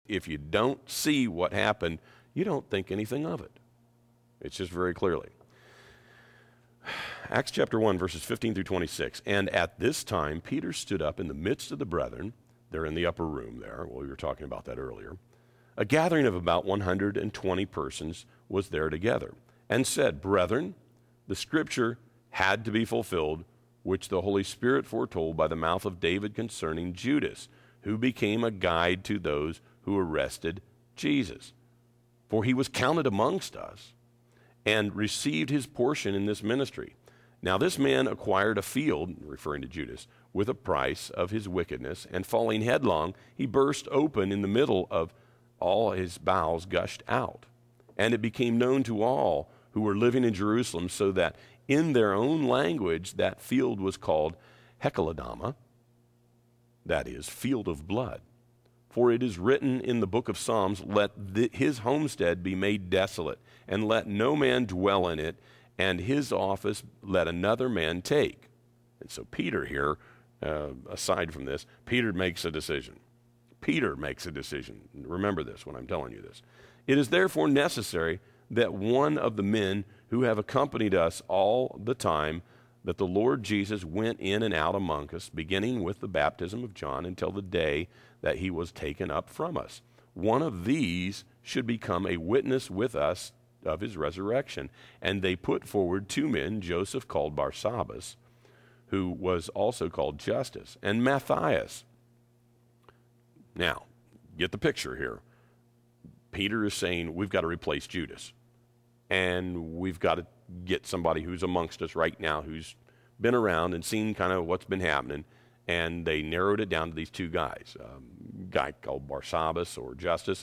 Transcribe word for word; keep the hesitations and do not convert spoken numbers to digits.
if you don't see what happened, you don't think anything of it. It's just very clearly. Acts chapter one, verses fifteen through twenty-six. And at this time, Peter stood up in the midst of the brethren. They're in the upper room there. Well, we were talking about that earlier. A gathering of about one hundred twenty persons was there together, and said, Brethren, the scripture had to be fulfilled, which the Holy Spirit foretold by the mouth of David concerning Judas, who became a guide to those who arrested Jesus. For he was counted amongst us, and received his portion in this ministry. Now this man acquired a field, referring to Judas, with a price of his wickedness, and falling headlong, he burst open in the middle of all his bowels gushed out. And it became known to all who were living in Jerusalem, so that in their own language that field was called Hekeladama, that is, field of blood. For it is written in the book of Psalms, let th- his homestead be made desolate, and let no man dwell in it, and his office let another man take. And so Peter here, uh, aside from this, Peter makes a decision. Peter makes a decision. Remember this when I'm telling you this. It is therefore necessary that one of the men who have accompanied us all the time, that the Lord Jesus went in and out among us, beginning with the baptism of John until the day that he was taken up from us. One of these should become a witness with us of his resurrection. And they put forward two men, Joseph called Barsabbas, who was also called Justus, and Matthias. Now, get the picture here. Peter is saying, we've got to replace Judas. And we've got to get somebody who's amongst us right now, who's been around and seen kind of what's been happening. And they narrowed it down to these two guys, um, a guy called Barsabbas or Justus,